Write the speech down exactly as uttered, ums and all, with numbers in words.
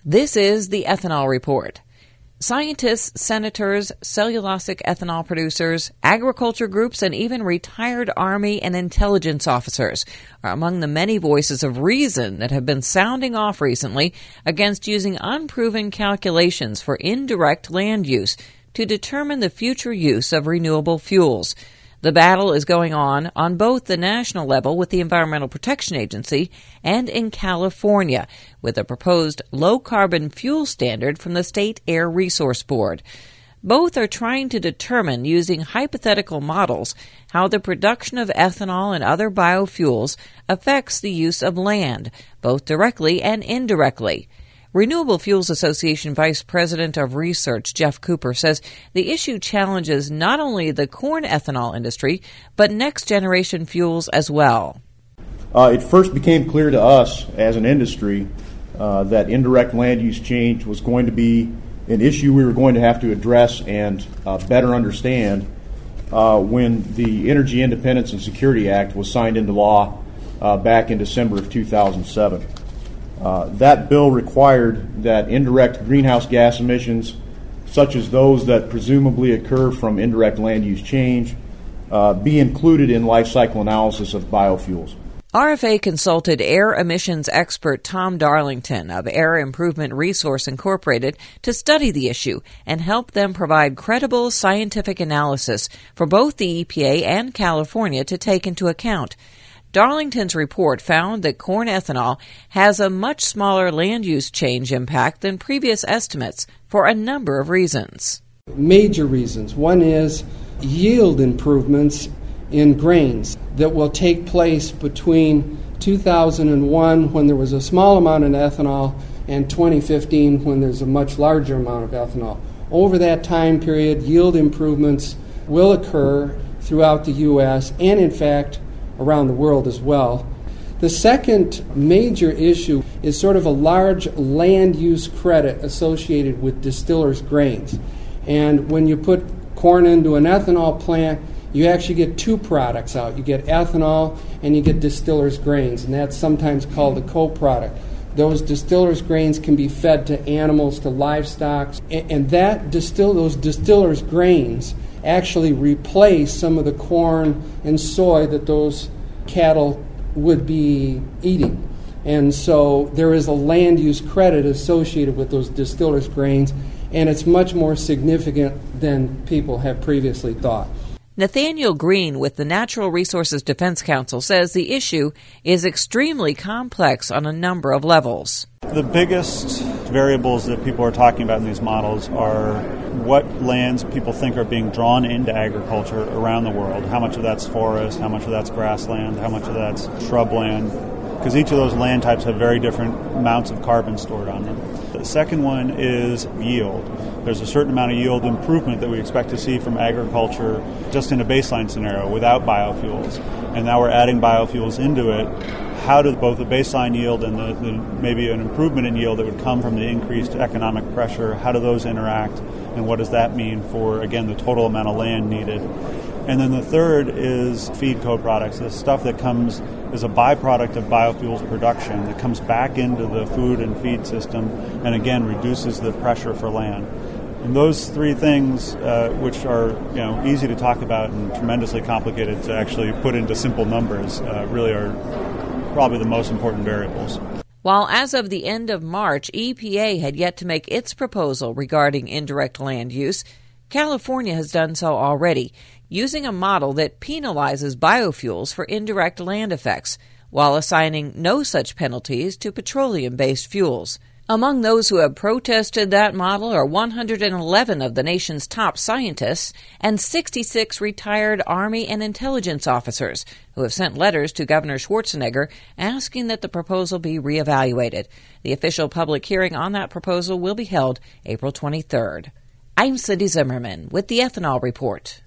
This is the Ethanol Report. Scientists, senators, cellulosic ethanol producers, agriculture groups, and even retired Army and intelligence officers are among the many voices of reason that have been sounding off recently against using unproven calculations for indirect land use to determine the future use of renewable fuels. The battle is going on on both the national level with the Environmental Protection Agency and in California with a proposed low-carbon fuel standard from the State Air Resource Board. Both are trying to determine, using hypothetical models, how the production of ethanol and other biofuels affects the use of land, both directly and indirectly. Renewable Fuels Association Vice President of Research Jeff Cooper says the issue challenges not only the corn ethanol industry, but next-generation fuels as well. Uh, it first became clear to us as an industry uh, that indirect land use change was going to be an issue we were going to have to address and uh, better understand uh, when the Energy Independence and Security Act was signed into law uh, back in December of two thousand seven. Uh, that bill required that indirect greenhouse gas emissions, such as those that presumably occur from indirect land use change, uh, be included in life cycle analysis of biofuels. R F A consulted air emissions expert Tom Darlington of Air Improvement Resource Incorporated to study the issue and help them provide credible scientific analysis for both the E P A and California to take into account. Darlington's report found that corn ethanol has a much smaller land use change impact than previous estimates for a number of reasons. Major reasons. One is yield improvements in grains that will take place between two thousand one, when there was a small amount of ethanol, and twenty fifteen, when there's a much larger amount of ethanol. Over that time period, yield improvements will occur throughout the U S and, in fact, around the world as well. The second major issue is sort of a large land use credit associated with distillers' grains. And when you put corn into an ethanol plant, you actually get two products out. You get ethanol and you get distillers' grains, and that's sometimes called a co-product. Those distillers' grains can be fed to animals, to livestock, and that distill those distillers' grains actually replace some of the corn and soy that those cattle would be eating. And so there is a land use credit associated with those distillers' grains, and it's much more significant than people have previously thought. Nathaniel Green with the Natural Resources Defense Council says the issue is extremely complex on a number of levels. The biggest variables that people are talking about in these models are what lands people think are being drawn into agriculture around the world. How much of that's forest, how much of that's grassland, how much of that's shrubland, because each of those land types have very different amounts of carbon stored on them. The second one is yield. There's a certain amount of yield improvement that we expect to see from agriculture just in a baseline scenario without biofuels. And now we're adding biofuels into it. How do both the baseline yield and the, the maybe an improvement in yield that would come from the increased economic pressure, how do those interact, and what does that mean for, again, the total amount of land needed? And then the third is feed co-products, the stuff that comes as a byproduct of biofuels production that comes back into the food and feed system and, again, reduces the pressure for land. And those three things, uh, which are you know easy to talk about and tremendously complicated to actually put into simple numbers, uh, really are probably the most important variables. While as of the end of March, E P A had yet to make its proposal regarding indirect land use, California has done so already, using a model that penalizes biofuels for indirect land effects, while assigning no such penalties to petroleum-based fuels. Among those who have protested that model are one hundred eleven of the nation's top scientists and sixty-six retired Army and intelligence officers who have sent letters to Governor Schwarzenegger asking that the proposal be reevaluated. The official public hearing on that proposal will be held April twenty-third. I'm Cindy Zimmerman with the Ethanol Report.